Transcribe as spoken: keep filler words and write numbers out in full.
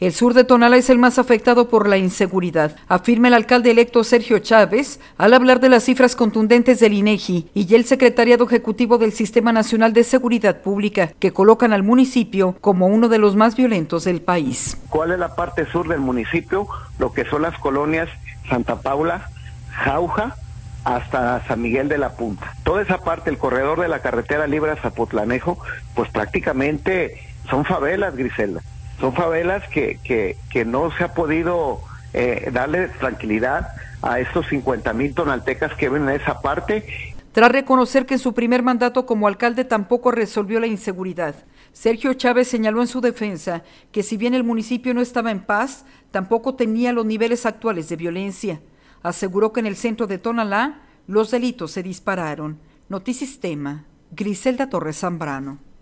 El sur de Tonalá es el más afectado por la inseguridad, afirma el alcalde electo Sergio Chávez al hablar de las cifras contundentes del INEGI y el secretariado ejecutivo del Sistema Nacional de Seguridad Pública, que colocan al municipio como uno de los más violentos del país. ¿Cuál es la parte sur del municipio? Lo que son las colonias Santa Paula, Jauja, hasta San Miguel de la Punta. Toda esa parte, el corredor de la carretera libre a Zapotlanejo, pues prácticamente son favelas, Griselda. Son favelas que, que, que no se ha podido eh, darle tranquilidad a estos cincuenta mil tonaltecas que ven en esa parte. Tras reconocer que en su primer mandato como alcalde tampoco resolvió la inseguridad, Sergio Chávez señaló en su defensa que si bien el municipio no estaba en paz, tampoco tenía los niveles actuales de violencia. Aseguró que en el centro de Tonalá los delitos se dispararon. Notisistema, Griselda Torres Zambrano.